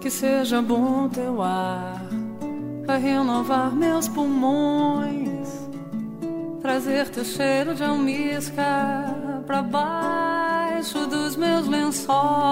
Que seja bom teu ar, vai renovar meus pulmões, trazer teu cheiro de almíscar pra baixo dos meus lençóis.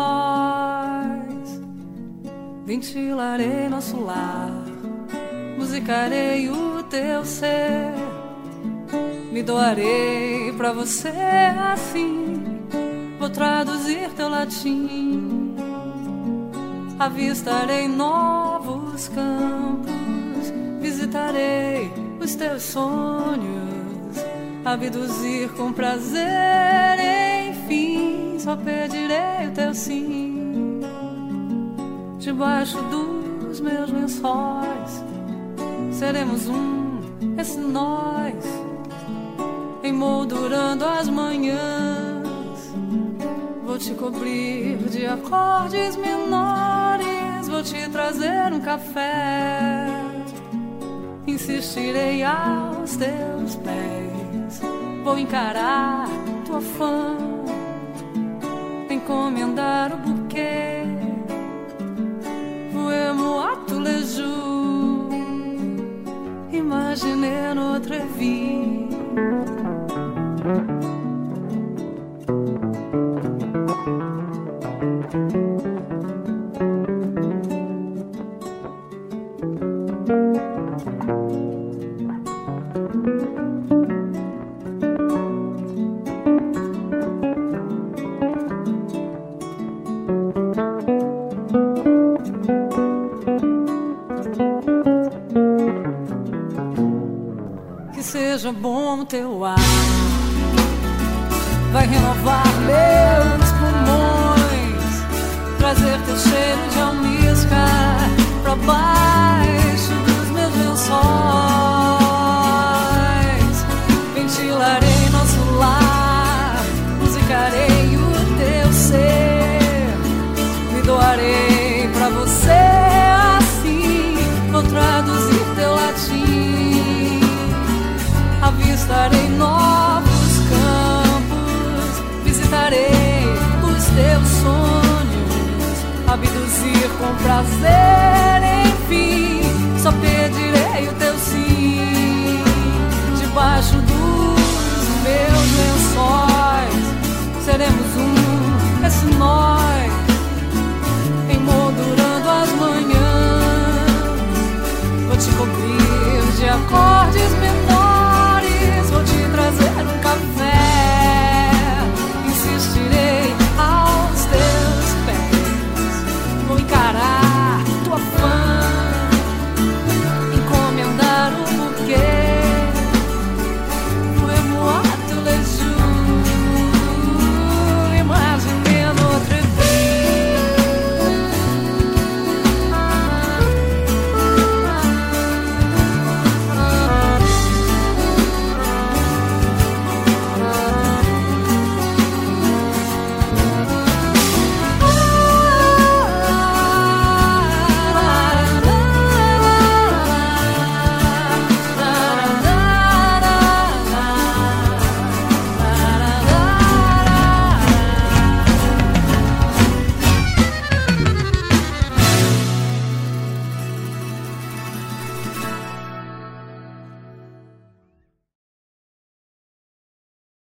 Ventilarei nosso lar, musicarei o teu ser, me doarei pra você assim, vou traduzir teu latim, avistarei novos campos, visitarei os teus sonhos, abduzir com prazer, enfim, só pedirei o teu sim, debaixo dos meus lençóis, seremos um, esse nós, emoldurando as manhãs, vou te cobrir de acordes menores, vou te trazer um café, insistirei aos teus pés, vou encarar tua fã, encomendar o buquê, voemos a tous les jours, imaginez notre vie. Que seja bom teu ar, vai renovar meus pulmões, trazer teu cheiro de almíscar pra baixo dos meus lençóis. Ventilarei nosso lar, musicarei o teu ser, me doarei pra você assim, vou traduzir teu latim, avistarei novos campos, visitarei os teus sonhos, abduzir com prazer, enfim, só pedirei